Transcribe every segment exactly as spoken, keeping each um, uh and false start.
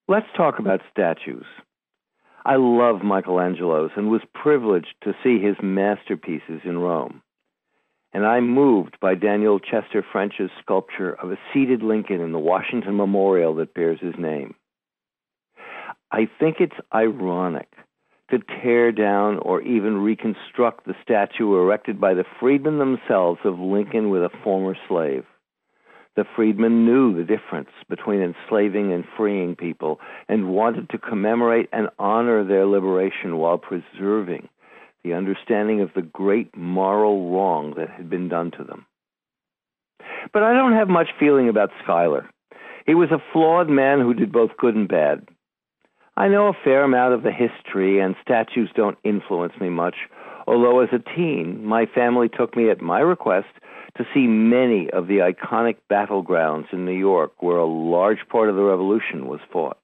Let's talk about statues. I love Michelangelo's and was privileged to see his masterpieces in Rome. And I'm moved by Daniel Chester French's sculpture of a seated Lincoln in the Washington Memorial that bears his name. I think it's ironic to tear down or even reconstruct the statue erected by the freedmen themselves of Lincoln with a former slave. The freedmen knew the difference between enslaving and freeing people and wanted to commemorate and honor their liberation while preserving the understanding of the great moral wrong that had been done to them. But I don't have much feeling about Schuyler. He was a flawed man who did both good and bad. I know a fair amount of the history, and statues don't influence me much, although as a teen, my family took me at my request to see many of the iconic battlegrounds in New York where a large part of the Revolution was fought.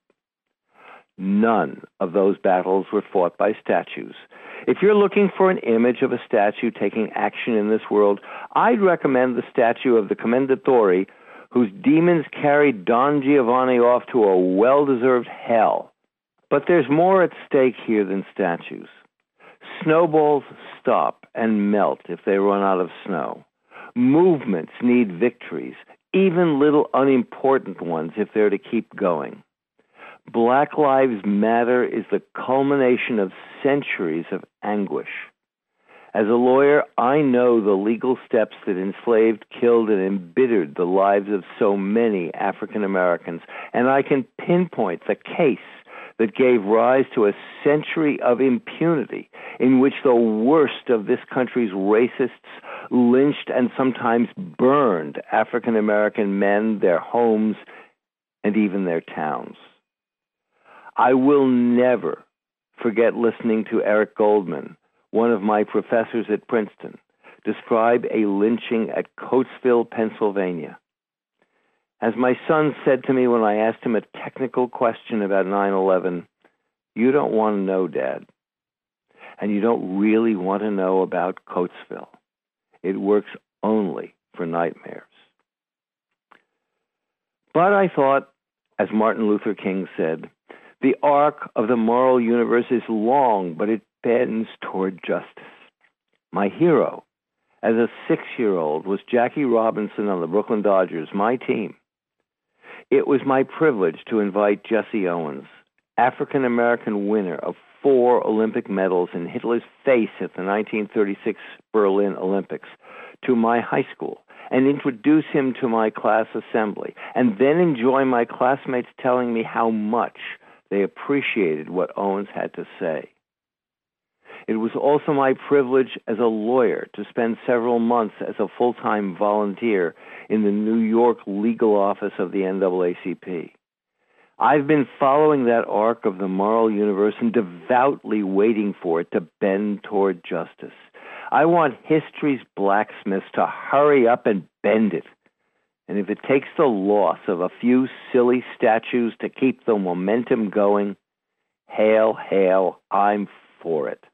None of those battles were fought by statues. If you're looking for an image of a statue taking action in this world, I'd recommend the statue of the Commendatore, whose demons carried Don Giovanni off to a well-deserved hell. But there's more at stake here than statues. Snowballs stop and melt if they run out of snow. Movements need victories, even little unimportant ones, if they're to keep going. Black Lives Matter is the culmination of centuries of anguish. As a lawyer, I know the legal steps that enslaved, killed, and embittered the lives of so many African Americans, and I can pinpoint the case that gave rise to a century of impunity in which the worst of this country's racists lynched and sometimes burned African American men, their homes, and even their towns. I will never forget listening to Eric Goldman, one of my professors at Princeton, describe a lynching at Coatesville, Pennsylvania. As my son said to me when I asked him a technical question about nine eleven, "You don't want to know, Dad. And you don't really want to know about Coatesville. It works only for nightmares." But I thought, as Martin Luther King said, the arc of the moral universe is long, but it bends toward justice. My hero, as a six-year-old, was Jackie Robinson on the Brooklyn Dodgers, my team. It was my privilege to invite Jesse Owens, African-American winner of four Olympic medals in Hitler's face at the nineteen thirty-six Berlin Olympics, to my high school and introduce him to my class assembly, and then enjoy my classmates telling me how much they appreciated what Owens had to say. It was also my privilege as a lawyer to spend several months as a full-time volunteer in the New York legal office of the N double A C P. I've been following that arc of the moral universe and devoutly waiting for it to bend toward justice. I want history's blacksmiths to hurry up and bend it. And if it takes the loss of a few silly statues to keep the momentum going, hail, hail, I'm for it.